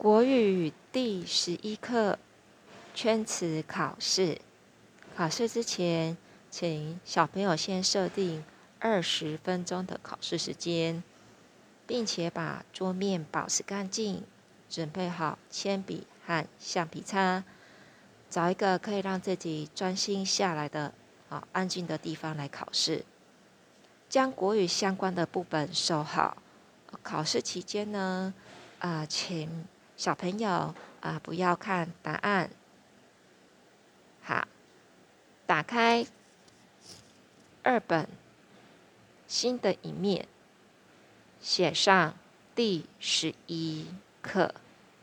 国语第11课圈词考试。考试之前，请小朋友先设定20分钟的考试时间，并且把桌面保持干净，准备好铅笔和橡皮擦，找一个可以让自己专心下来的安静的地方来考试。将国语相关的部本收好。考试期间呢，请小朋友不要看答案。好，打开2本新的一面，写上第11课。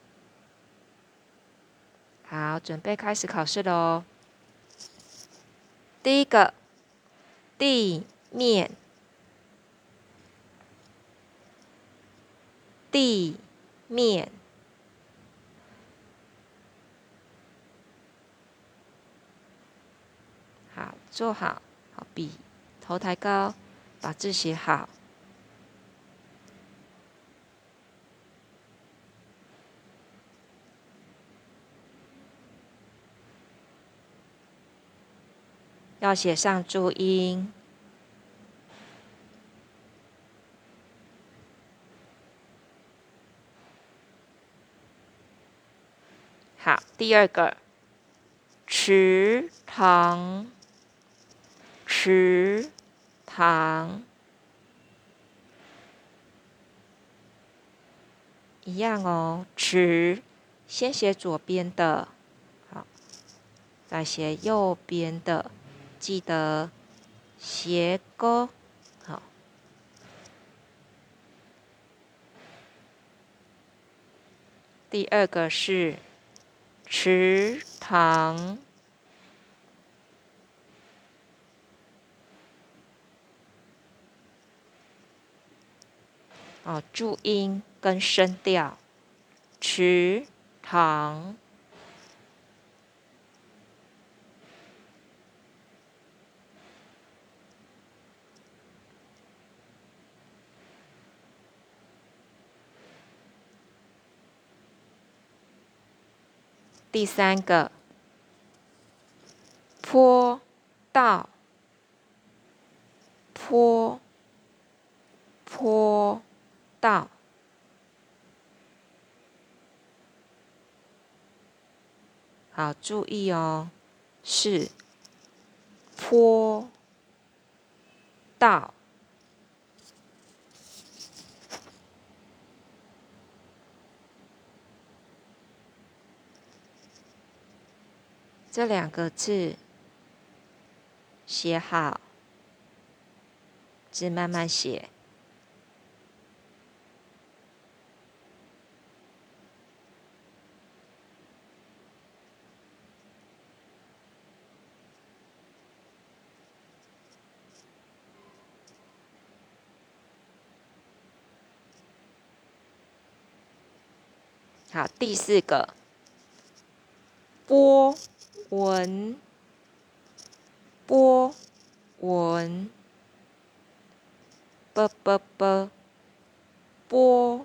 好，准备开始考试喽。第一个，地面，地面。好，坐好，笔头抬高，把字写好。要写上注音。好，第二个，池塘，池塘。一样哦，池先写左边的，好，再写右边的，记得斜勾，好。第二个是池塘，注音跟声调，池塘。第三个，坡道，坡道。好，注意哦，是坡道。这2个字写好，字慢慢写。好，第4个，波纹，波纹，波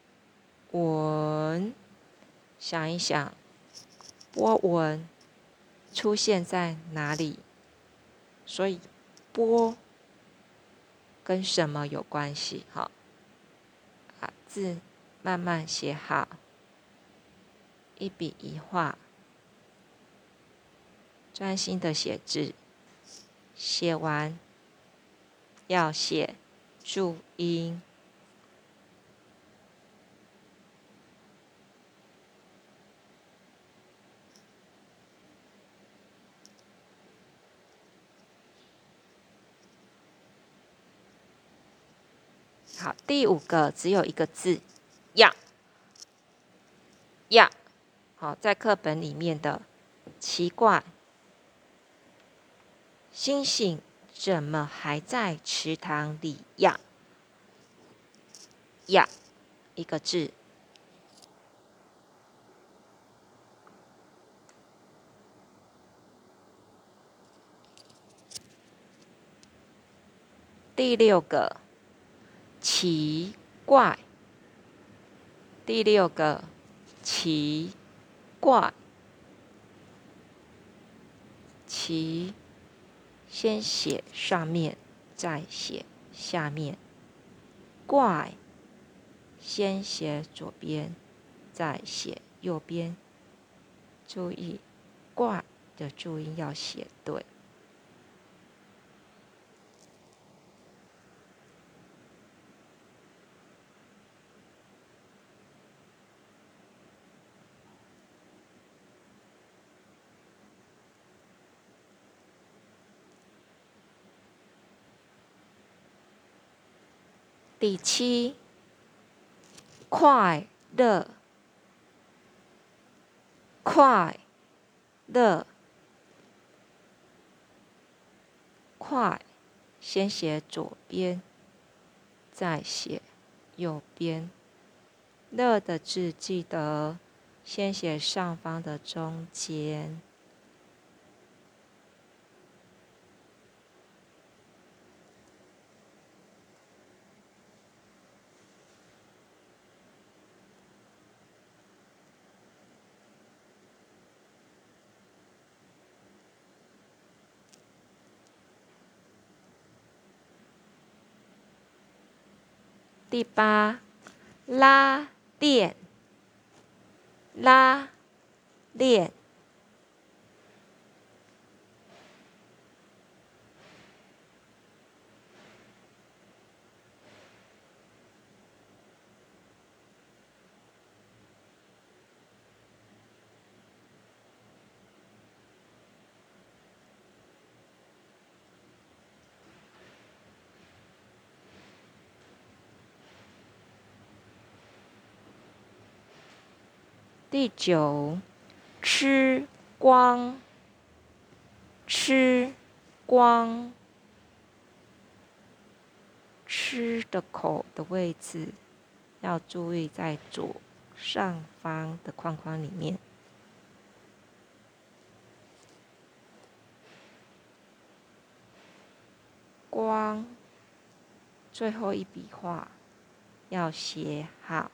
纹。想一想，波纹出现在哪里？所以波跟什么有关系？好，字慢慢写好，一笔一画，专心的写字。写完要写注音。好，第5个只有一个字，呀。好，在课本里面的奇怪，星星怎么还在池塘里呀？呀，一个字。第6个，奇怪。第6个， 奇怪，奇先写上面，再写下面。怪先写左边，再写右边。注意，怪的注音要写对。第7，快乐，快乐，快先写左边，再写右边。乐的字记得先写上方的中间。第8，拉链，拉链。第9，吃光，吃光。吃的口的位置要注意在左上方的框框里面。光最后一笔画要写好，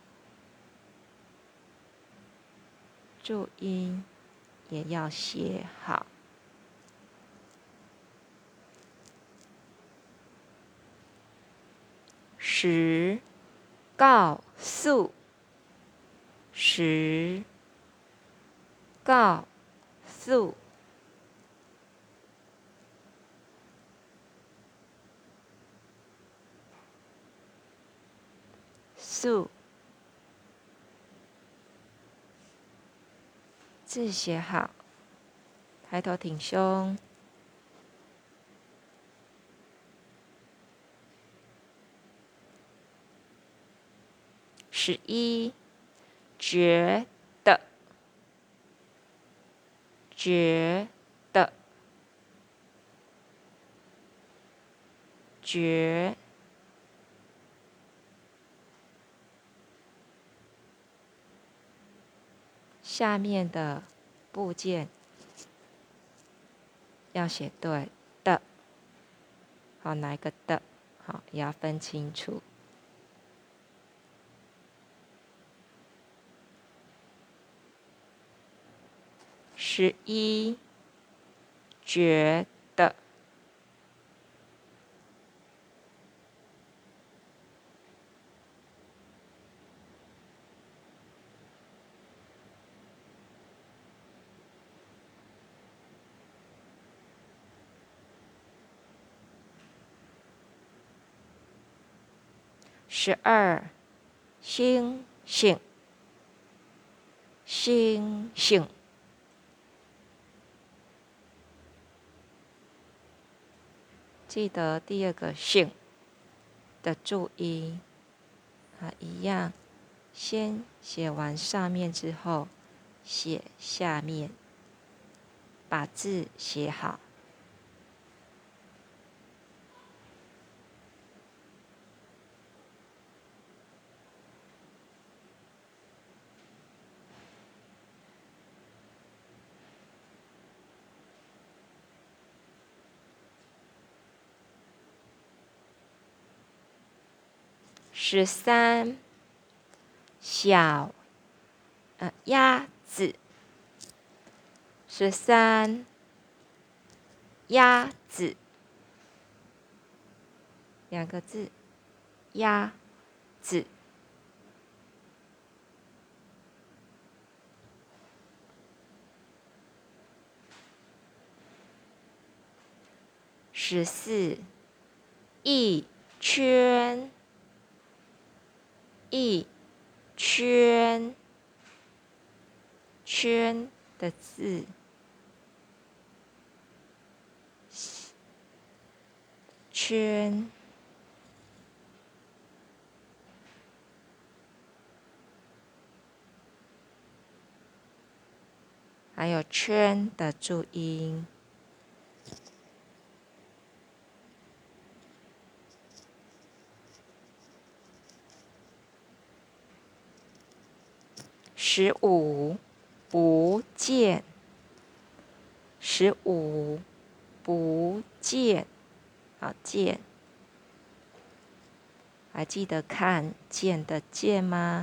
注音也要写好。10，告诉，10，告诉。素，字写好，抬头挺胸。11，觉得，觉得，觉。下面的部件要写对的，好，哪一个的，好，也要分清楚。11，觉得。12，星星，星星。记得第2个星的注音，一样，先写完上面之后，写下面，把字写好。13，小鸭子。13，鸭子，2个字，鸭子。14，一圈，一圈，圈的字，圈。还有圈的注音。15，不见。15，不见。好，见。还记得看见的见吗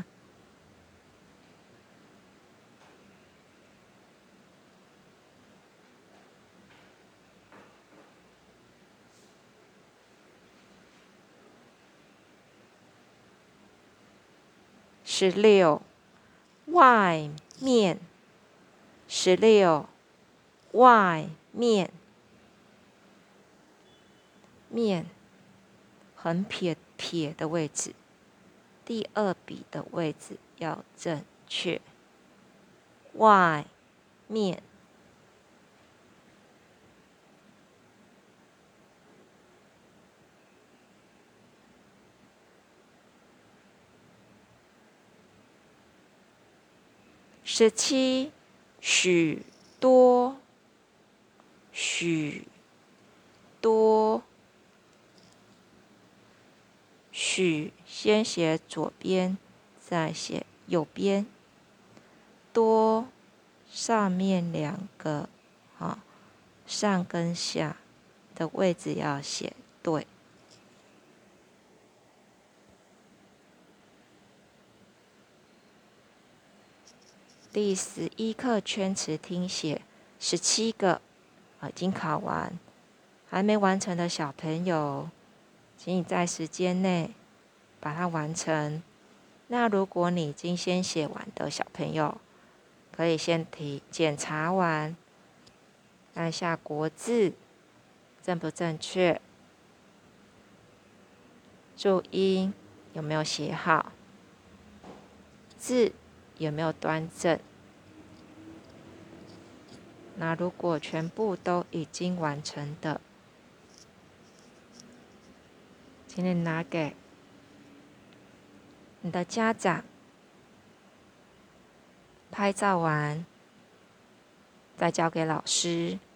？16，外面。16，外面。面，横撇的位置，第2笔的位置要正确。外面。17，许多。许多。许先写左边，再写右边。多，上面2个，上跟下的位置要写对。第11课圈词听写17个，已经考完。还没完成的小朋友，请你在时间内把它完成。那如果你已经先写完的小朋友，可以先检查完，看一下国字正不正确，注音有没有写好，字有没有端正。那如果全部都已经完成的，请你拿给你的家长，拍照完再交给老师。